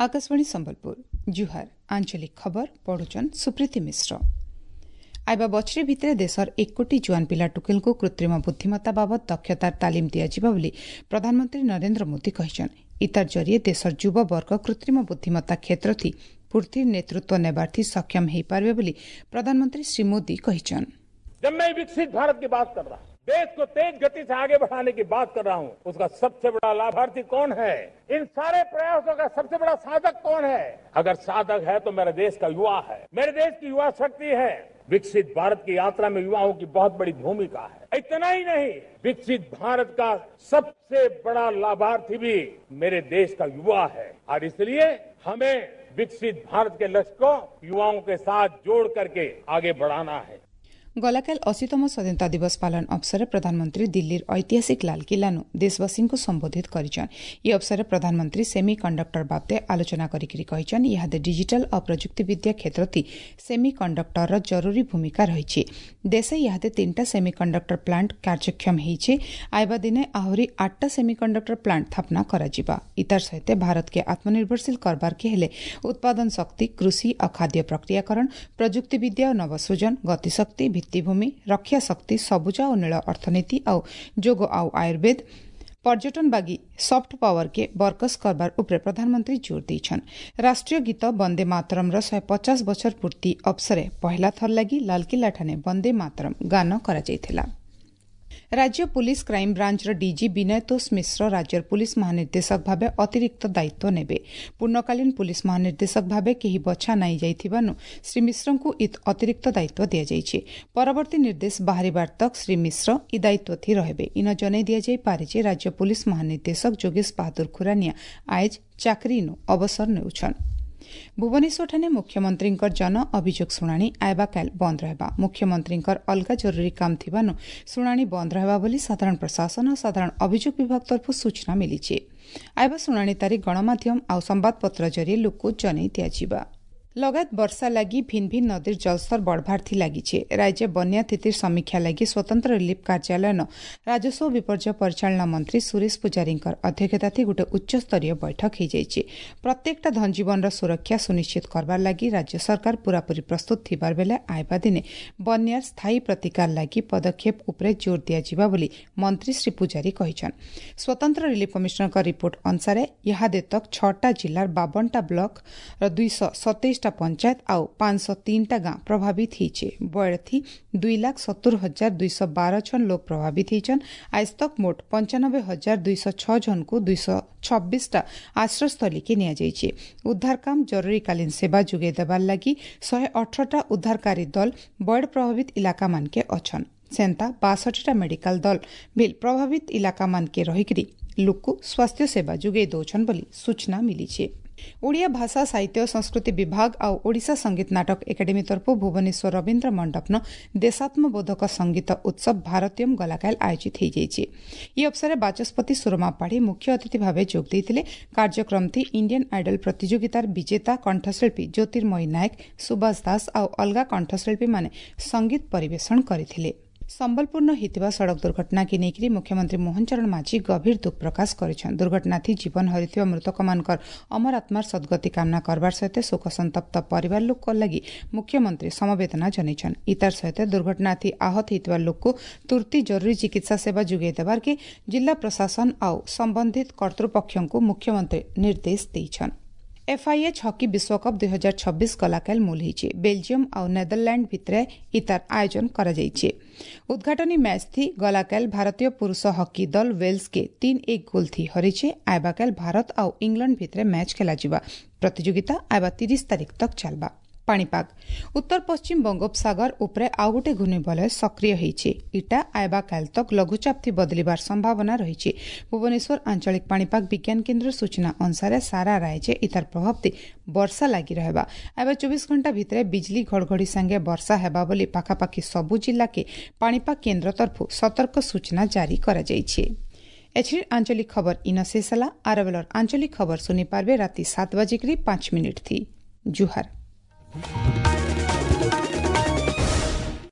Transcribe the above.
आकाशवाणी संबलपुर जुहार आंचलिक खबर पढ़ुचन सुप्रीति मिश्र। आइबा बछरे भितर देशर 1 कोटी जुआन पिला टुकेल को कृत्रिम बुद्धिमत्ता बाबद दक्षतार तालीम दियाजिबा बोली प्रधानमंत्री नरेंद्र मोदी कहिछन। इतार जरिए देशर युवा वर्ग कृत्रिम बुद्धिमत्ता क्षेत्र थी पूर्ति नेतृत्व नेबार थी सक्षम हेई पारबे बोली प्रधानमंत्री श्री मोदी कहिछन। जब मैं विकसित भारत की बात कर रहा हूँ, देश को तेज गति से आगे बढ़ाने की बात कर रहा हूँ, उसका सबसे बड़ा लाभार्थी कौन है? इन सारे प्रयासों का सबसे बड़ा साधक कौन है? अगर साधक है तो मेरे देश का युवा है, मेरे देश की युवा शक्ति है। विकसित भारत की यात्रा में युवाओं की बहुत बड़ी भूमिका है। इतना ही नहीं, विकसित भारत का सबसे बड़ा लाभार्थी भी मेरे देश का युवा है और इसलिए हमें विकसित भारत के लक्ष्य को युवाओं के साथ जोड़ करके आगे बढ़ाना है। गलाकाल 80तम स्वाधीनता दिवस पालन अवसर प्रधानमंत्री दिल्लीर ऐतिहासिक लालकिल्लानु देशवासी को संबोधित करिछन। यह अवसर प्रधानमंत्री सेमी कंडक्टर बाबते आलोचना करिकरी कहिछन। इहादे डिजिटल और प्रजुक्ति विद्या क्षेत्र थी सेमी कंडक्टर जरूरी भूमिका रही। देशे इहादे 3टा सेमी कंडक्टर प्लांट कार्यक्षम होइछे। आइबा दिने आहुरी 8टा सेमी कंडक्टर प्लांट स्थापना कराजिबा। इतार सहित भारत के आत्मनिर्भरशील करबार के हेले उत्पादन शक्ति, कृषि और खाद्य प्रक्रियाकरण, प्रजुक्ति विद्या और नवसृजन, गतिशक्ति, भित्तिभूमि, रक्षा शक्ति, सबुज और नील अर्थनीति और जोग और आयुर्वेद, पर्यटन बागी सॉफ्ट पावर के बरकस करबार उपरे प्रधानमंत्री जोर देछन। राष्ट्रीय गीत वंदे मातरम 150 वर्ष पूर्ति अवसरे पहला थर लगी लालकिल्ला ठाने वंदे मातरम गान करा जायथिला। राज्य police crime branch DG Vinaytosh Mishra राज्य पुलिस महानिर्देशक भावे अतिरिक्त दायित्व नेबे। पूर्णकालीन पुलिस महानिर्देशक भावे केही बछा नाई जाइथिबानु श्री मिश्र को अतिरिक्त दायित्व दिया जाइछे। परवर्ती निर्देश बाहरिबार तक श्री मिश्र इ दायित्व थी रहबे। इन जनै दिया जाई पारे जे राज्य पुलिस महानिर्देशक जोगेश बहादुर खुरानिया आज चाकरीनु अवसर नेउछन। भुवनेश्वर ठाने मुख्यमंत्री जन अभियोग शुणाणी आइबा काल बंद रहबा। मुख्यमंत्री अलगा जरूरी काम थिबानु शुणाणी बंद रहबा बोली साधारण प्रशासन और साधारण अभियोग विभाग तरफ सूचना मिली। आइबा शुणाणी तारीख गणमाध्यम आ संवादपत्र जरिए लोक जनै दियाजिबा। लगायत वर्षा लगी भिन्न भिन्न नदीर जलस्तर बढ़बार थी लगी। राज्य बन्या स्थितिर समीक्षा लगी स्वतंत्र रिलीफ कार्यालय राजस्व विपर्य परिचालना मंत्री सुरेश पुजारी अध्यक्षता थी गोटे उच्च स्तरीय बैठक हो जाइए। प्रत्येकटा धनजीवन सुरक्षा सुनिश्चित करबार लगी राज्य सरकार पूरापूरी प्रस्तुत थिबार बेले आइबा दिने बन्यार स्थायी प्रतिकार लगी पदक्षेप उपरे जोर दियाजिबा बोली मंत्री श्री पुजारी कहिछन। स्वतंत्र रिलीफ कमिशनर रिपोर्ट अनुसार इहादे तक 6टा जिल्लार 52टा ब्लॉक 227 पंचायत आउ 503टा गांव प्रभावित होइछे। बयरथी 2,70,212 जन लोग प्रभावित होइछन। आज तक मोट 95,206 जन को 226टा आश्रयस्थली के निया जाइछे। उद्धार काम जरूरीकालीन सेवा जुगे देबार लगी 118टा उद्धारकारी दल बड़ प्रभावित इलाका मान के अछन। सेंता 62टा मेडिकल दल बिल प्रभावित इलाका मान के रहिकरी लोक स्वास्थ्य सेवा जुगे दौछन बोली सूचना मिली। ओडिया भाषा साहित्य संस्कृति विभाग और ओडिशा संगीत नाटक एकाडेमी तरफ भुवनेश्वर रवीन्द्र मंडपन देशात्मबोधक संगीत उत्सव भारतीयम गलाकाल आयोजित हो जाइए। यह अवसर बाचस्पति सुरमा पाढ़ी मुख्य अतिथि भाव जोग देते। कार्यक्रम थी इंडियन आइडल प्रतियोगितार विजेता कंठशिल्पी ज्योतिर्मयी नायक, सुभाष दास और अलगा कंठशिल्पी माने संगीत परिवेषण करथिले। संबलपूर्ण होइतिबा सड़क दुर्घटना के नेकरी मुख्यमंत्री मोहन चरण माझी गभीर दुख प्रकाश करिछन। दुर्घटना थी जीवन हरिथिबा मृतक मानकर अमर आत्मार सद्गति कामना करबार सहित शोक संतप्त परिवार लोक लगी मुख्यमंत्री समवेदना जनैछन। इतार सहित दुर्घटना थी आहत होइतिबा लोक को तुरती जरूरी चिकित्सा सेवा जुगे देबार के जिला प्रशासन और संबंधित कर्तृपक्षों को मुख्यमंत्री निर्देश देइछन। FIH हॉकी विश्वकप 2026 गलाकाल मूल होइछे। बेल्जियम और नेदरलैंड भितरे इतार आयोजन करा जाइछे। उद्घाटनी मैच थी गलाकाल भारतीय पुरुष हॉकी दल वेल्स के 3-1 गोल थी हरिछे। आइबाकाल भारत और इंग्लैंड भितरे मैच खेला जिबा। प्रतियोगिता आइबा 30 तारीख तक चलबा। पाणीपाग उत्तर पश्चिम बंगोपसागर उपरे आउ गोटे घूर्णिबलय सक्रिय होइछे। इटा आइबा काल तक लघुचाप थी बदलिबार संभावना रहिछे। भुवनेश्वर आंचलिक पाणीपाग विज्ञान केन्द्र सूचना अनुसार सारा राज्य इतार प्रभाव थी वर्षा लगी रहबा। आइबा 24 घंटा भितरे बिजली घड़घड़ी संगे वर्षा हेबा बोली पाखापाखी सबु जिला के पाणीपाग केन्द्र तरफ सतर्क सूचना जारी करा जाइछे। एचडी आंचलिक खबर इन शेषला। आरबेलर आंचलिक खबर सुनी पारबे राति 7 बजे 5 मिनिट थी। जुहार।